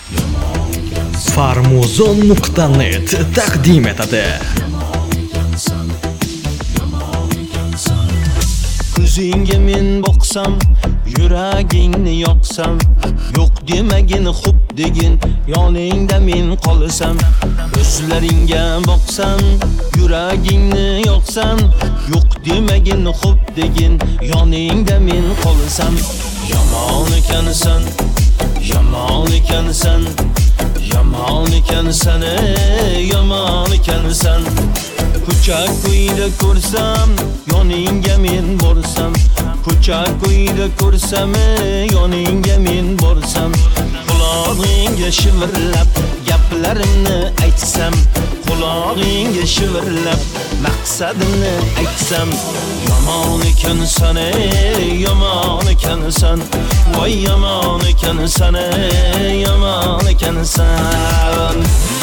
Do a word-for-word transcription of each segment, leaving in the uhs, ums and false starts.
Farmuzon nuqta net taqdim etadi. Ko'zingga men boqsam, yuragingni yoqsam, yo'q demagin xo'p degin, yoningda men qolsam. Ko'zlaringga boqsam, yuragingni yoqsam, yo'q demagin xo'p degin, yoningda men qolsam. Yomon ekansan, yomon ekansan, yomon ekansan, yomon ekansan. Ko'cha ko'yda ko'rsam, yoningga men borsam. Ko'cha ko'yda ko'rsam, yoningga men borsam. Qulog'ingga shivirlab gaplarimni aytsam, qulog'ingga shivirlab maqsadimni aytsam. Yomon ekansan, yomon ekansan, voy yomon ekansan, yomon ekansan.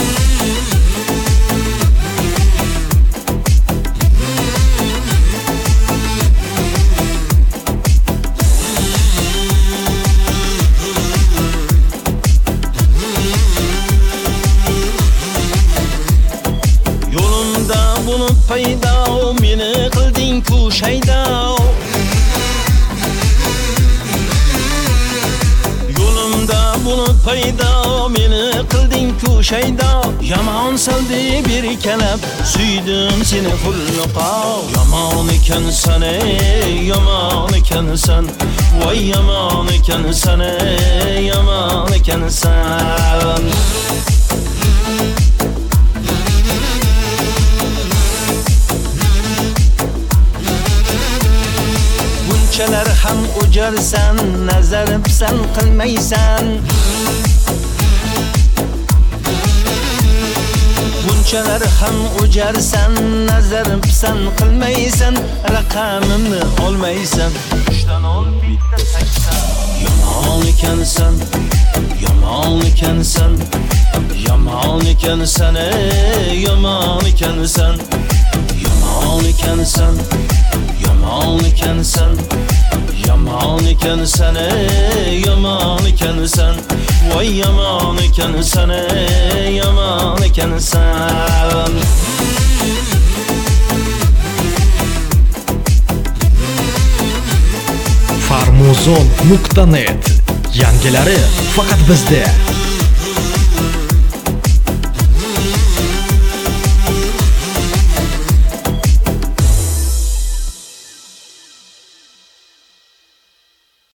Payda meni qilding ku shayda, yo'limda buni payda meni qilding ku shayda. Yomon saldi bir kalab suydim seni xulluqa. Yomon ekansan, yomon ekansan, voy yomon ekansan, yomon ekansan. Bunchalar ham o'jarsan, nazarim san qilmaysan. Bunchalar ham o'jarsan, nazarim san qilmaysan. Raqamimni olmaysan, uchdan ol bitta sakson. Yomon ekansan, yomon ekansan, yomon ekansan, yomon ekansan. Yomon ekansan, yomon ekansan, yomon ekansan, yomon ekansan, voy yomon ekansan, yomon ekansan. Farmuzon nuqta net yangilari faqat bizda.